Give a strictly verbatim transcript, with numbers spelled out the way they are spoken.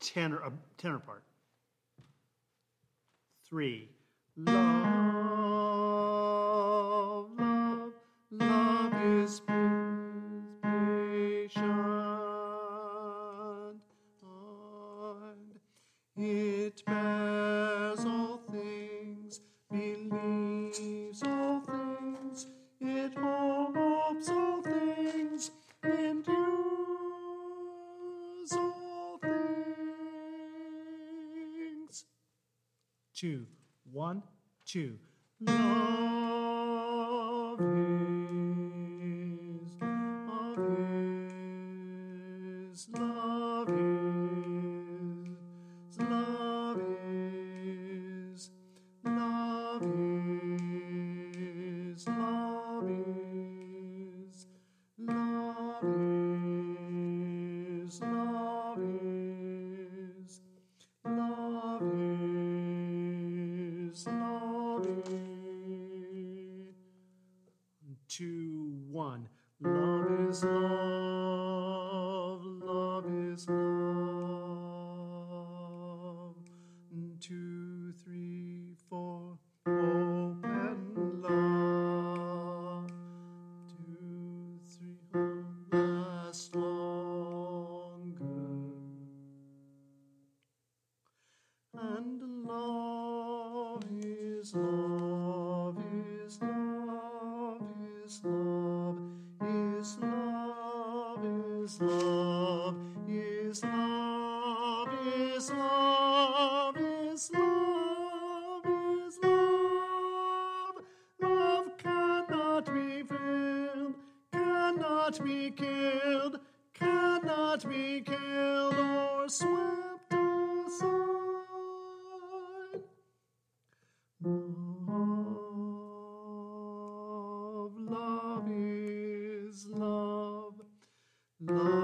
tenor, a tenor part. Three. Love, love, love is patient, and it bears all things, believes all things, it hopes all things, endures all things. Two, one, two. Love is, love is, love is, love is, love is, love is, love is, love is, love is, love is. Two, one. Love is love, love is love. Two, three, four. Hope and love. Two, three, hope last longer. And love is love is love is love is love is love is love is love is love is love. Love cannot be filled, cannot be killed, cannot be killed or swept aside. Love, love is love. Love